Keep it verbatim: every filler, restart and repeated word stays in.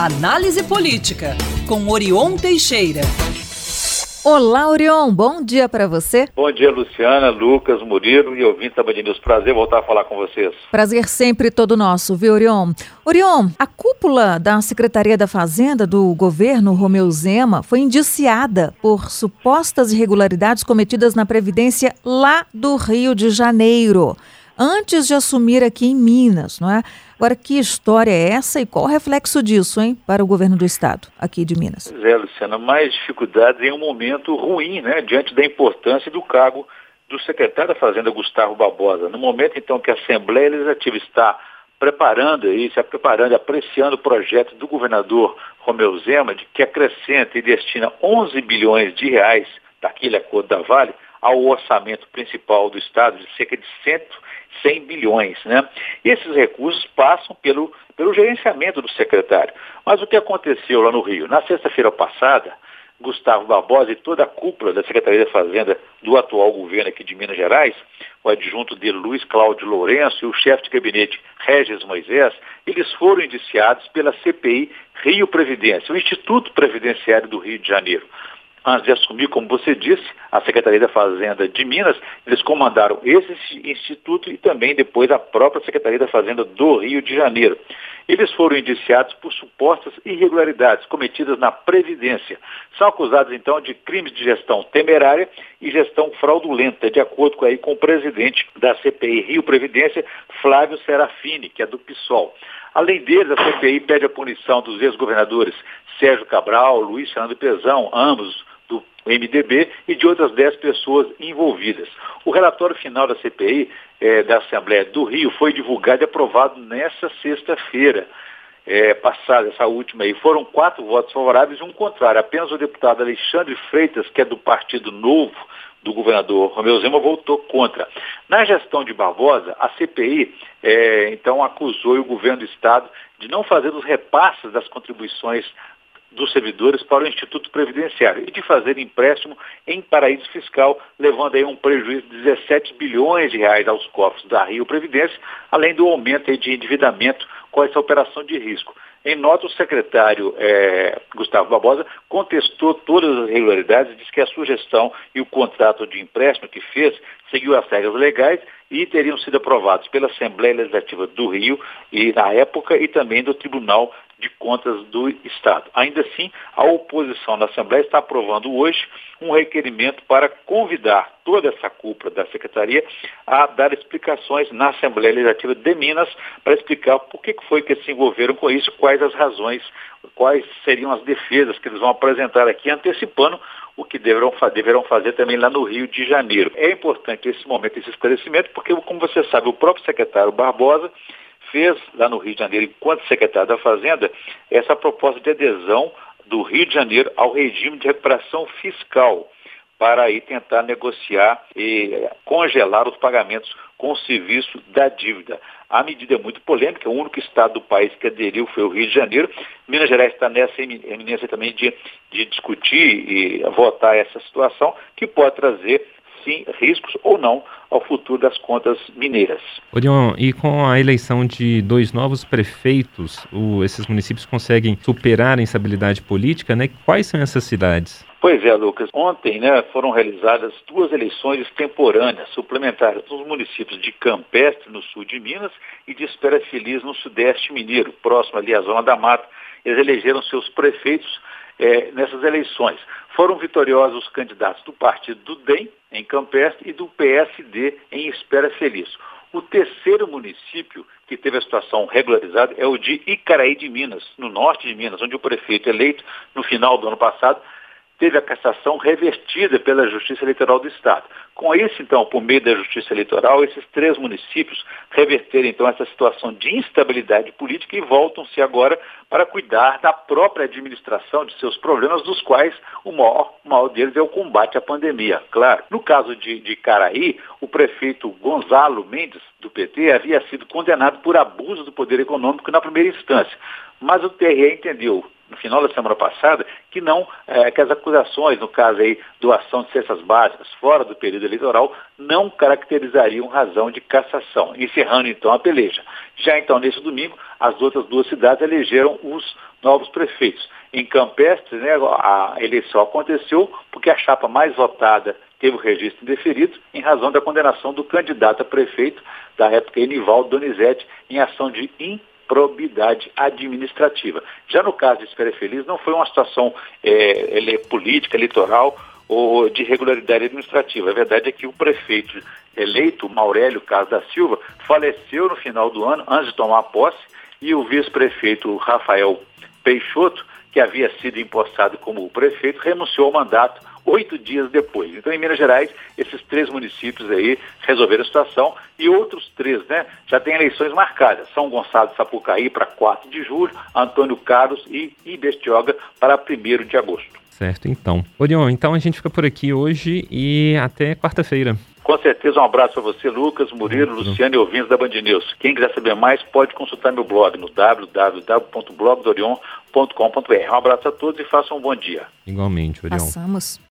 Análise Política, com Orion Teixeira. Olá, Orion, bom dia para você. Bom dia, Luciana, Lucas, Murilo e ouvinte da Band News. Prazer voltar a falar com vocês. Prazer sempre todo nosso, viu, Orion? Orion, a cúpula da Secretaria da Fazenda do governo Romeu Zema foi indiciada por supostas irregularidades cometidas na Previdência lá do Rio de Janeiro, antes de assumir aqui em Minas, não é? Agora, que história é essa e qual o reflexo disso, hein, para o governo do estado, aqui de Minas? Pois é, Luciana, mais dificuldades em um momento ruim, né, diante da importância do cargo do secretário da Fazenda, Gustavo Barbosa. No momento, então, que a Assembleia Legislativa está preparando e se preparando, apreciando o projeto do governador Romeu Zema, de que acrescenta e destina onze bilhões de reais daquele acordo da Vale ao orçamento principal do estado, de cerca de cem bilhões, né? E esses recursos passam pelo, pelo gerenciamento do secretário. Mas o que aconteceu lá no Rio? Na sexta-feira passada, Gustavo Barbosa e toda a cúpula da Secretaria da Fazenda do atual governo aqui de Minas Gerais, o adjunto dele, Luiz Cláudio Lourenço, e o chefe de gabinete, Regis Moisés, eles foram indiciados pela C P I Rio Previdência, o Instituto Previdenciário do Rio de Janeiro. Antes de assumir, como você disse, a Secretaria da Fazenda de Minas, eles comandaram esse instituto e também depois a própria Secretaria da Fazenda do Rio de Janeiro. Eles foram indiciados por supostas irregularidades cometidas na Previdência. São acusados, então, de crimes de gestão temerária e gestão fraudulenta, de acordo com, aí, com o presidente da C P I Rio Previdência, Flávio Serafini, que é do PSOL. Além deles, a C P I pede a punição dos ex-governadores Sérgio Cabral, Luiz Fernando Pezão, ambos do M D B, e de outras dez pessoas envolvidas. O relatório final da C P I, eh, da Assembleia do Rio, foi divulgado e aprovado nesta sexta-feira eh, passada, essa última aí. Foram quatro votos favoráveis e um contrário. Apenas o deputado Alexandre Freitas, que é do Partido Novo, do governador Romeu Zema, votou contra. Na gestão de Barbosa, a C P I, eh, então, acusou o governo do estado de não fazer os repasses das contribuições dos servidores para o Instituto Previdenciário e de fazer empréstimo em paraíso fiscal, levando aí um prejuízo de dezessete bilhões de reais aos cofres da Rio Previdência, além do aumento aí de endividamento com essa operação de risco. Em nota, o secretário eh, Gustavo Barbosa contestou todas as irregularidades e disse que a sugestão e o contrato de empréstimo que fez seguiu as regras legais e teriam sido aprovados pela Assembleia Legislativa do Rio e na época e também do Tribunal de Contas do Estado. Ainda assim, a oposição na Assembleia está aprovando hoje um requerimento para convidar toda essa cúpula da Secretaria a dar explicações na Assembleia Legislativa de Minas para explicar por que foi que eles se envolveram com isso, quais as razões, quais seriam as defesas que eles vão apresentar aqui, antecipando o que deverão, deverão fazer também lá no Rio de Janeiro. É importante esse momento, esse esclarecimento, porque, como você sabe, o próprio secretário Barbosa fez lá no Rio de Janeiro, enquanto secretário da Fazenda, essa proposta de adesão do Rio de Janeiro ao regime de recuperação fiscal, para aí tentar negociar e congelar os pagamentos com o serviço da dívida. A medida é muito polêmica, o único estado do país que aderiu foi o Rio de Janeiro. Minas Gerais está nessa eminência também de, de discutir e votar essa situação, que pode trazer, sim, riscos ou não ao futuro das contas mineiras. Orion, e com a eleição de dois novos prefeitos, o, esses municípios conseguem superar a instabilidade política, né? Quais são essas cidades? Pois é, Lucas. Ontem, né, foram realizadas duas eleições extemporâneas, suplementares, nos municípios de Campestre, no sul de Minas, e de Espera Feliz, no sudeste mineiro, próximo ali à Zona da Mata. Eles elegeram seus prefeitos eh, nessas eleições. Foram vitoriosos os candidatos do partido do D E M, em Campestre, e do P S D, em Espera Feliz. O terceiro município que teve a situação regularizada é o de Icaraí de Minas, no norte de Minas, onde o prefeito eleito, no final do ano passado, teve a cassação revertida pela Justiça Eleitoral do Estado. Com isso, então, por meio da Justiça Eleitoral, esses três municípios reverteram, então, essa situação de instabilidade política e voltam-se agora para cuidar da própria administração de seus problemas, dos quais o maior, o maior deles é o combate à pandemia, claro. No caso de, de Icaraí, o prefeito Gonzalo Mendes, do P T, havia sido condenado por abuso do poder econômico na primeira instância. Mas o T R E entendeu no final da semana passada, que não, é, que as acusações, no caso aí, doação de cestas básicas fora do período eleitoral, não caracterizariam razão de cassação, encerrando então a peleja. Já então, nesse domingo, as outras duas cidades elegeram os novos prefeitos. Em Campestre, né, a eleição aconteceu porque a chapa mais votada teve o registro indeferido em razão da condenação do candidato a prefeito da época, Enivaldo Donizete, em ação de improbidade administrativa. Já no caso de Espera Feliz, não foi uma situação é, ele, política, eleitoral ou de irregularidade administrativa. A verdade é que o prefeito eleito, Maurélio Carlos da Silva, faleceu no final do ano, antes de tomar posse, e o vice-prefeito Rafael Peixoto, que havia sido empossado como prefeito, renunciou ao mandato oito dias depois. Então, em Minas Gerais, esses três municípios aí resolveram a situação e outros três, né, já têm eleições marcadas. São Gonçalo de Sapucaí para quatro de julho, Antônio Carlos e Ibertioga para primeiro de agosto. Certo, então. Orion, então a gente fica por aqui hoje e até quarta-feira. Com certeza, um abraço para você, Lucas, Murilo, uhum. Luciano e ouvintes da Band News. Quem quiser saber mais, pode consultar meu blog no w w w ponto blog do orion ponto com ponto b r. Um abraço a todos e façam um bom dia. Igualmente, Orion. Passamos.